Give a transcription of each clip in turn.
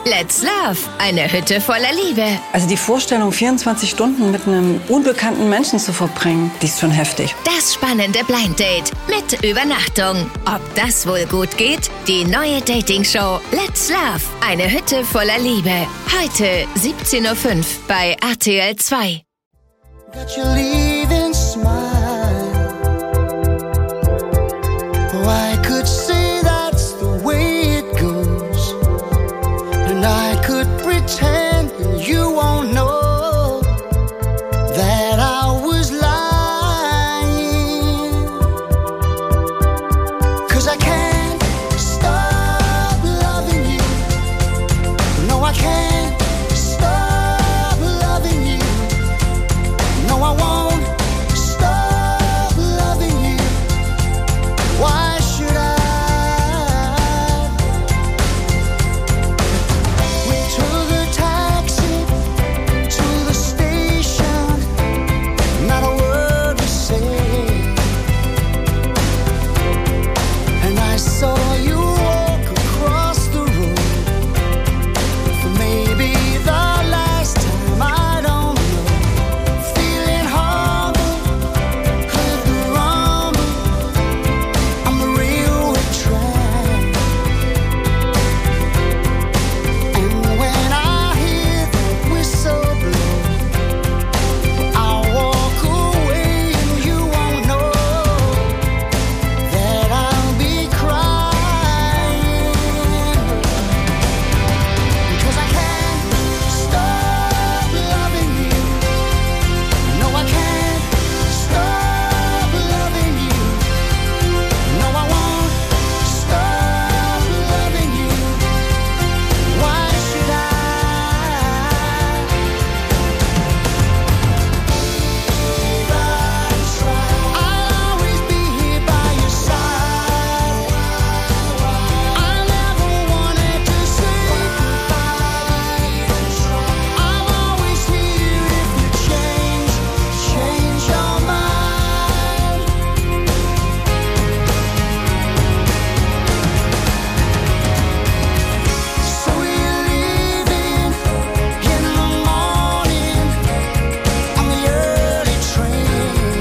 Let's Love, eine Hütte voller Liebe. Also die Vorstellung, 24 Stunden mit einem unbekannten Menschen zu verbringen, die ist schon heftig. Das spannende Blind Date mit Übernachtung. Ob das wohl gut geht? Die neue Dating-Show Let's Love, eine Hütte voller Liebe. Heute 17:05 Uhr bei RTL 2. Got your leaving smile. Oh, I could say that's the way it goes, and I could pretend you won't know that I was lying. 'Cause I can't stop loving you. No, I can't stop loving you. No, I won't stop loving you. Why should I? We took a taxi to the station, not a word we said, and I saw you walk across the road for maybe the last time, I don't know. Feeling humble, heard the rumble on the railway track, and when I hear the whistle blow, I'll walk away and you won't know that I'll be crying. Because I can't stop loving you. No, I can't stop loving you. No, I won't stop loving you. Why should I? I'll always be here by your side. I never wanted to say goodbye. I'm always here if you change your mind. So you're leaving in the morning on the early train.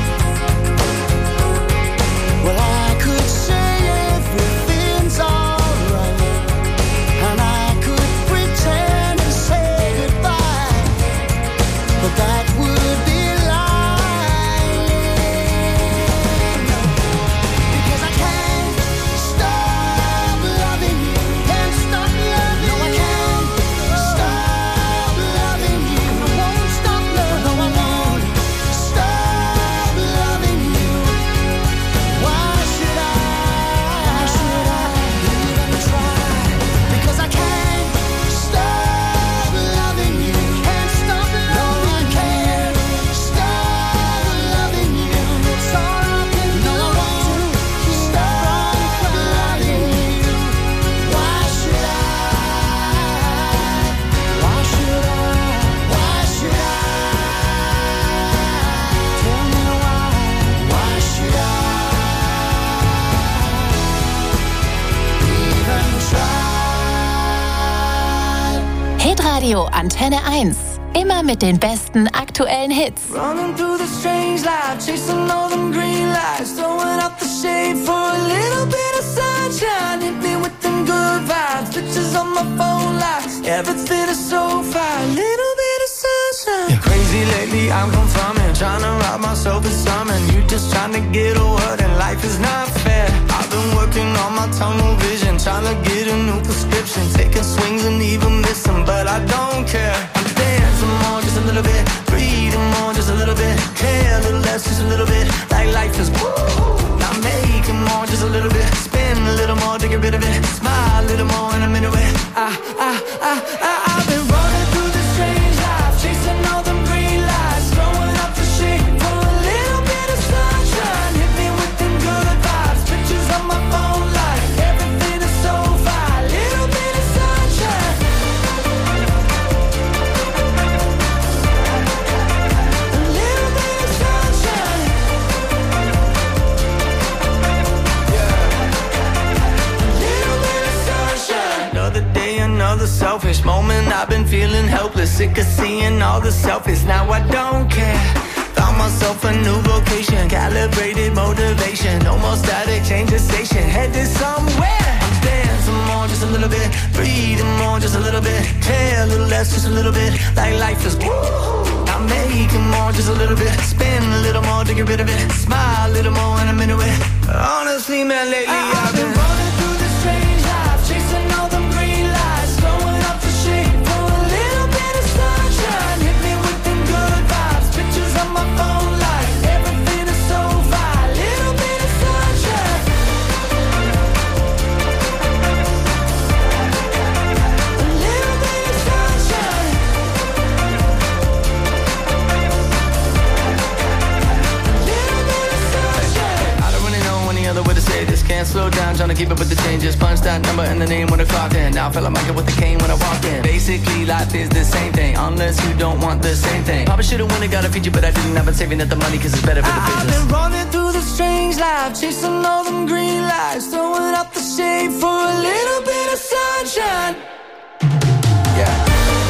Well, I could say everything's alright, and I could pretend to say goodbye, but that would be lying. Because I can't stop loving you. Can't stop loving you. No, I can't stop loving you. I won't stop loving you. No, I won't stop loving you. Why should I? Why should I even try? Because I can't stop loving you. Can't stop loving you. No, I can't stop loving you. It's all I can do. No, I won't stop loving you. Why should I? Why should I? Why should I? Tell me why. Why should I even try? Hitradio Antenne 1. Immer mit den besten aktuellen Hits. Running through the strange life, chasing all them green lights, throwing up the shade for a little bit of sunshine. Hit me with them good vibes, pictures on my phone lights. Everything is so fine, little bit of sunshine. You're crazy lately, I'm confirming, trying to rob myself of something. You just trying to get a word and life is not fair. I've been working on my tunnel vision, trying to get a new prescription, taking swings and even missing, but I don't care. I'm dancing more, just a little bit, breathing more, just a little bit, care a little less, just a little bit, like life is woo. Not making more, just a little bit, spin a little more to get rid of it, smile a little more in a minute with I've been running through the strange life, chasing all them green lights, throwing up the shade for a little bit of sunshine. Hit me with them good vibes, pictures on my phone light, everything is so fine, little bit of sunshine. A little bit of sunshine. Yeah. A little bit of sunshine. Another day, another selfish moment. I've been feeling helpless, sick of seeing all the selfies. Now I don't care. Found myself a new vocation, calibrated motivation. No more static, change the station, headed somewhere. I'm dancing more, just a little bit. Breathing more, just a little bit. Care a little less, just a little bit. Like life is woo. I'm making more, just a little bit. Spin a little more to get rid of it. Smile a little more and I'm into it. Honestly, man, lately I've been running through this strange life, chasing all them green lights, throwing up the shade for a little bit of sunshine. Hit me with them good vibes, pictures on my phone like everything is so fine. Little bit of sunshine. A little bit of sunshine. I don't really know any other way to say this. Can't slow down, trying to keep up with the changes. Punch that number in the name when I clocked in. Now I feel like Michael with the cane when I walked in. Basically, life is the same thing, unless you don't want the same thing. Probably should've won it, got a feature, but I didn't. I've been saving up the money, cause it's better for the business. I've been running through the strange life, chasing all them green lights, throwing out the shade for a little bit of sunshine. Yeah.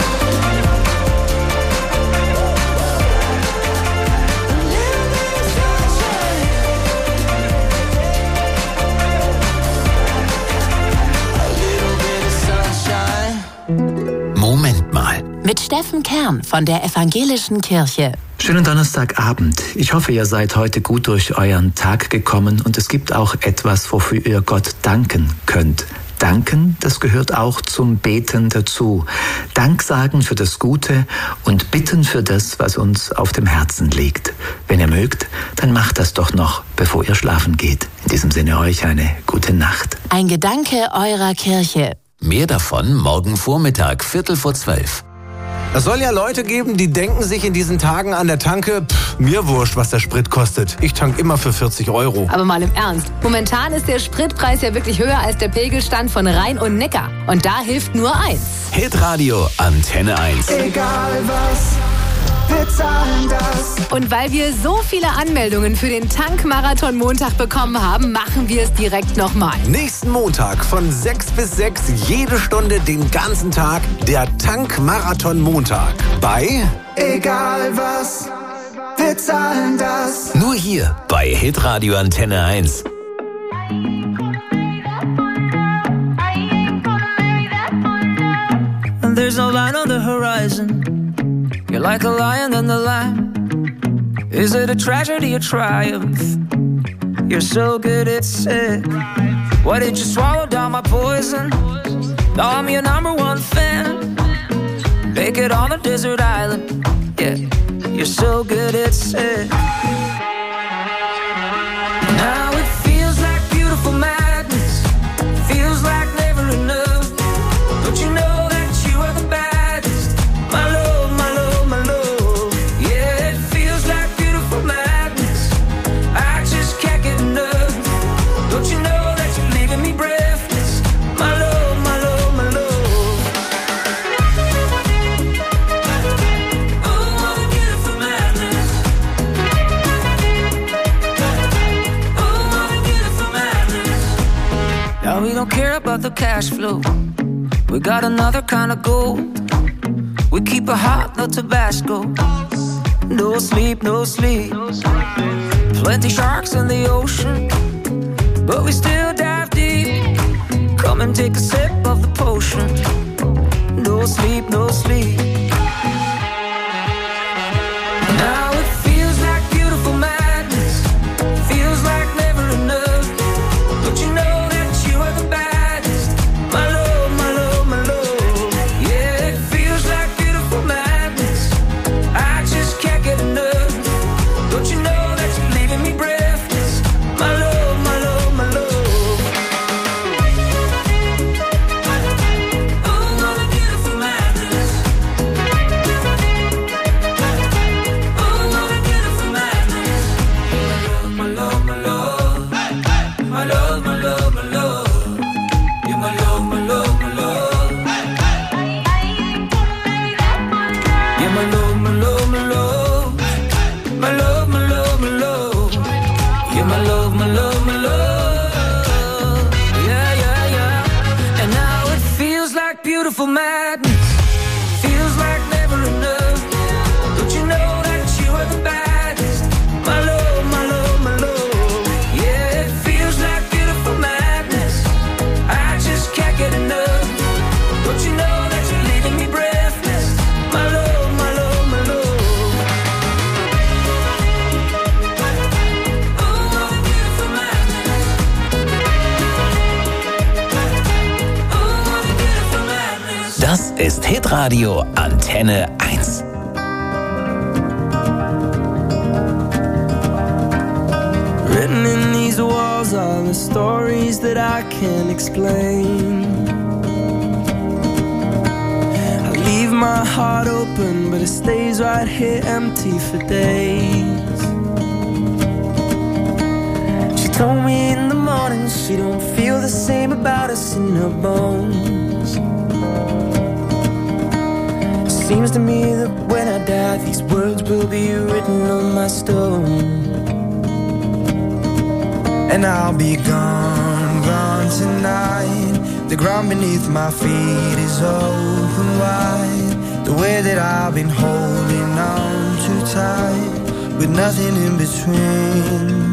Moment mal. Mit Steffen Kern von der Evangelischen Kirche. Schönen Donnerstagabend. Ich hoffe, ihr seid heute gut durch euren Tag gekommen und es gibt auch etwas, wofür ihr Gott danken könnt. Danken, das gehört auch zum Beten dazu. Dank sagen für das Gute und bitten für das, was uns auf dem Herzen liegt. Wenn ihr mögt, dann macht das doch noch, bevor ihr schlafen geht. In diesem Sinne euch eine gute Nacht. Ein Gedanke eurer Kirche. Mehr davon morgen Vormittag, 11:45. Es soll ja Leute geben, die denken sich in diesen Tagen an der Tanke, mir wurscht, was der Sprit kostet. Ich tank immer für 40 €. Aber mal im Ernst, momentan ist der Spritpreis ja wirklich höher als der Pegelstand von Rhein und Neckar. Und da hilft nur eins. Hitradio Antenne 1. Egal was, wir zahlen das. Und weil wir so viele Anmeldungen für den Tankmarathon Montag bekommen haben, machen wir es direkt nochmal. Nächsten Montag von 6 bis 6, jede Stunde, den ganzen Tag, der Tankmarathon Montag. Bei Egal was, wir zahlen das. Nur hier bei Hitradio Antenne 1. And there's no line on the horizon. You're like a lion in the lamb. Is it a tragedy or triumph? You're so good at it. Why did you swallow down my poison? Now I'm your number one fan. Make it on a desert island. Yeah, you're so good at it. Now it feels like beautiful madness. Feels like never enough. Don't you know that you are the baddest? My love, my love, my love. Yeah, it feels like beautiful madness. I just can't get enough. Don't you know that you're leaving me breathless? My love, my love, my love. Oh, what a beautiful madness. Oh, what a beautiful madness. Now we don't care about the cash flow. We got another kind of gold. We keep it hot, no Tabasco. No sleep, no sleep. Plenty sharks in the ocean, but we still dive deep. Come and take a sip of the potion. No sleep, no sleep. Now it feels like beautiful madness. Feels like never enough. Don't you know that you are the baddest? My love, my love, my love. Yeah, it feels like beautiful madness. I just can't get enough. Don't you know that you're leaving me breathless? My love, my love, my love. Oh, what a beautiful madness. beautiful madness. Feels like never enough. Don't you know that you are the baddest? My love, my love, my love. Yeah, it feels like beautiful madness. I just can't get enough. Don't you know that you're leaving me breathless? My love, my love, my love. Oh, beautiful madness. Oh, beautiful madness. Das ist Hitradio Antenne 1. Written in these walls are the stories that I can't explain. I leave my heart open, but it stays right here empty for days. She told me in the morning she don't feel the same about us in her bones. Seems to me that when I die, these words will be written on my stone. And I'll be gone, gone tonight. The ground beneath my feet is open wide. The way that I've been holding on too tight, with nothing in between.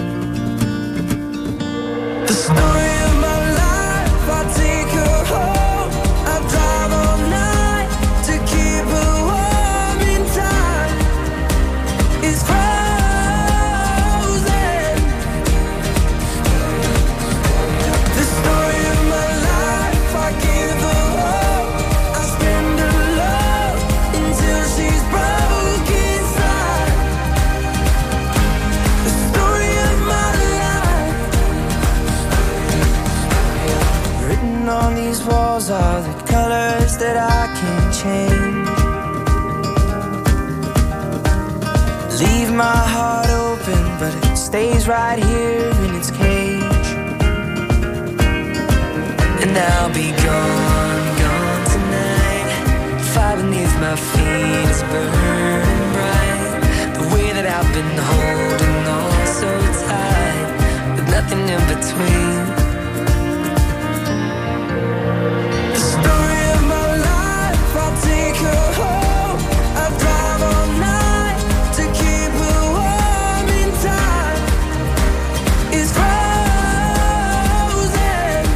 The story of my life, I take her home. I drive all night to keep her warm in time. It's on these walls are the colors that I can't change. Leave my heart open, but it stays right here in its cage. And I'll be gone, gone tonight. Fire beneath my feet is burning bright. The way that I've been holding on so tight, with nothing in between. Take her home. I drive all night to keep her warm in time. It's frozen.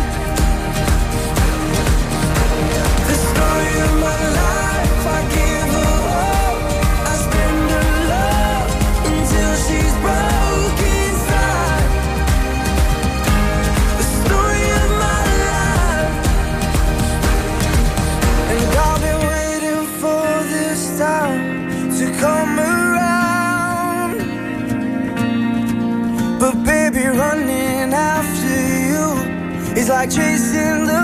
The story of my life. I give her hope. I spend her love until she's broke inside. The story of my life. And I'll be to come around, but baby, running after you is like chasing the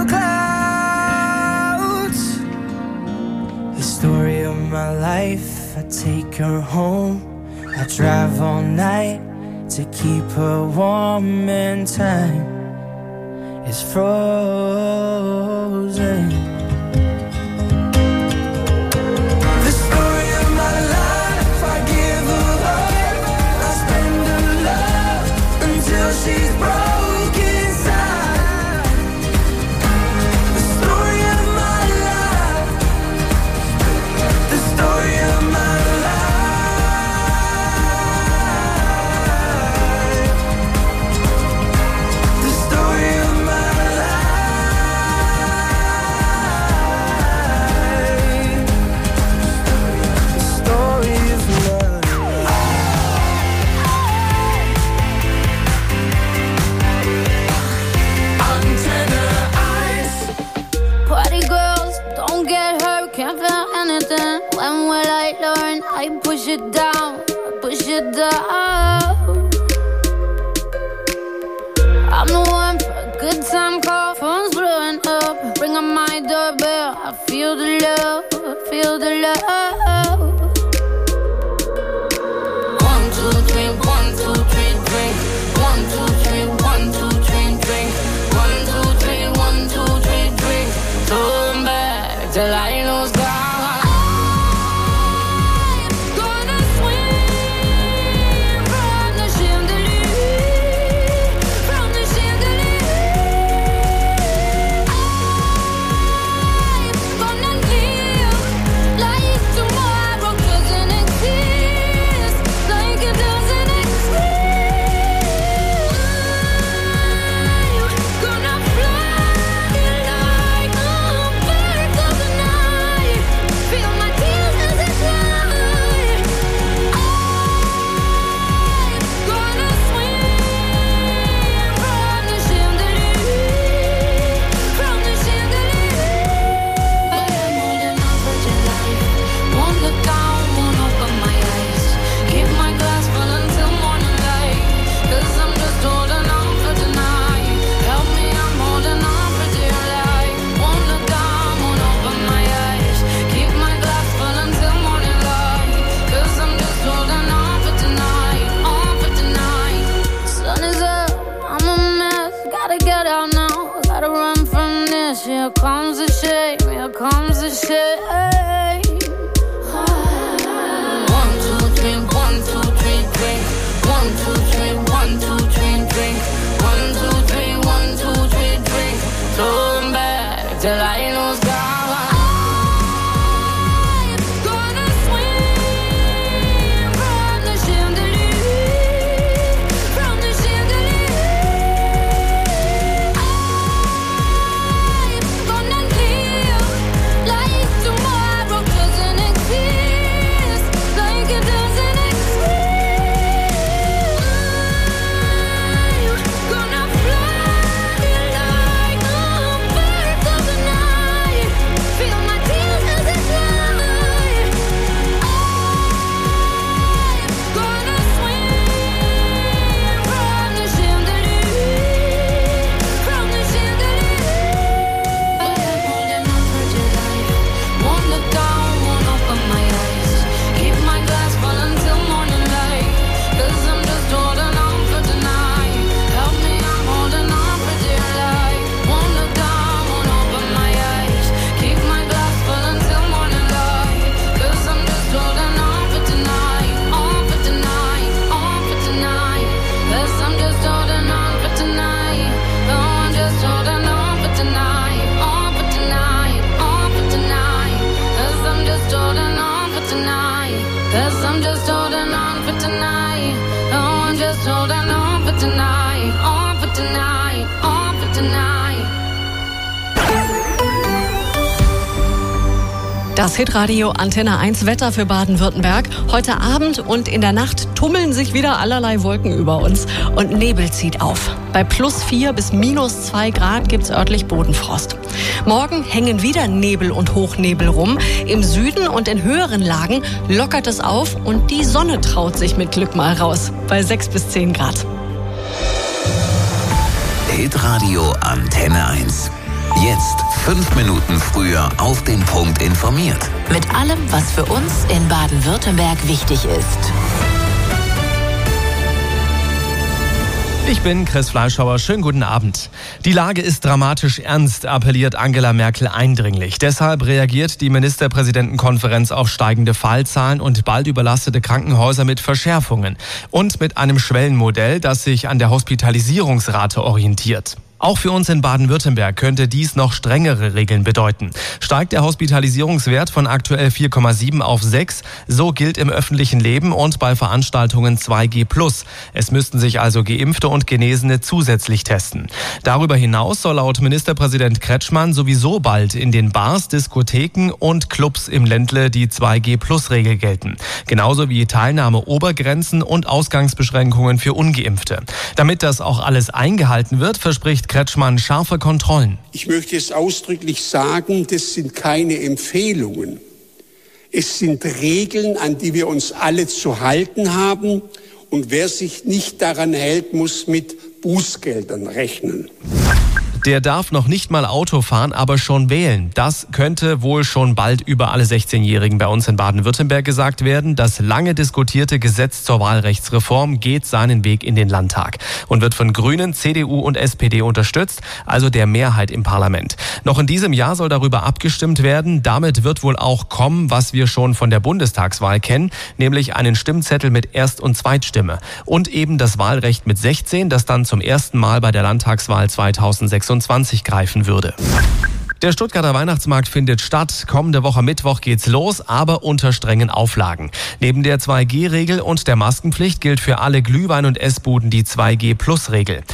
clouds. The story of my life, I take her home. I drive all night to keep her warm, and time is frozen. She's broke inside. The story of my life. The story of my life. The story of my life. The story of love. Can't feel anything. When will I learn? I push it down, push it down. I'm the one for a good time call. Phone's blowing up. Ring on my doorbell. I feel the love, I feel the love. 1, 2, 3, 1, 2, 3, drink. 1, 2, 3, 1, 2, 3, drink. 1, 2, 3, 1, 2, 3, drink. Turn back till I lose God. to share. 1, 2, 3, 1, 2, 3, drink. 1, 2, 3, 1, 2, 3, drink. 1, 2, 3, 1, 2, 3, drink. Turn back till I lose God. Das Hitradio Antenne 1 Wetter für Baden-Württemberg. Heute Abend und in der Nacht tummeln sich wieder allerlei Wolken über uns und Nebel zieht auf. Bei +4 bis -2 Grad gibt's örtlich Bodenfrost. Morgen hängen wieder Nebel und Hochnebel rum. Im Süden und in höheren Lagen lockert es auf und die Sonne traut sich mit Glück mal raus. Bei 6 bis 10 Grad. Hitradio Antenne 1. Jetzt 5 Minuten früher auf den Punkt informiert. Mit allem, was für uns in Baden-Württemberg wichtig ist. Ich bin Chris Fleischhauer. Schönen guten Abend. Die Lage ist dramatisch ernst, appelliert Angela Merkel eindringlich. Deshalb reagiert die Ministerpräsidentenkonferenz auf steigende Fallzahlen und bald überlastete Krankenhäuser mit Verschärfungen und mit einem Schwellenmodell, das sich an der Hospitalisierungsrate orientiert. Auch für uns in Baden-Württemberg könnte dies noch strengere Regeln bedeuten. Steigt der Hospitalisierungswert von aktuell 4,7 auf 6, so gilt im öffentlichen Leben und bei Veranstaltungen 2G+. Es müssten sich also Geimpfte und Genesene zusätzlich testen. Darüber hinaus soll laut Ministerpräsident Kretschmann sowieso bald in den Bars, Diskotheken und Clubs im Ländle die 2G+-Regel gelten. Genauso wie Teilnahmeobergrenzen und Ausgangsbeschränkungen für Ungeimpfte. Damit das auch alles eingehalten wird, verspricht Kretschmann scharfe Kontrollen. Ich möchte es ausdrücklich sagen, das sind keine Empfehlungen. Es sind Regeln, an die wir uns alle zu halten haben. Und wer sich nicht daran hält, muss mit Bußgeldern rechnen. Der darf noch nicht mal Auto fahren, aber schon wählen. Das könnte wohl schon bald über alle 16-Jährigen bei uns in Baden-Württemberg gesagt werden. Das lange diskutierte Gesetz zur Wahlrechtsreform geht seinen Weg in den Landtag und wird von Grünen, CDU und SPD unterstützt, also der Mehrheit im Parlament. Noch in diesem Jahr soll darüber abgestimmt werden. Damit wird wohl auch kommen, was wir schon von der Bundestagswahl kennen, nämlich einen Stimmzettel mit Erst- und Zweitstimme. Und eben das Wahlrecht mit 16, das dann zum ersten Mal bei der Landtagswahl 2026 greifen würde. Der Stuttgarter Weihnachtsmarkt findet statt. Kommende Woche Mittwoch geht's los, aber unter strengen Auflagen. Neben der 2G-Regel und der Maskenpflicht gilt für alle Glühwein- und Essbuden die 2G-Plus-Regel.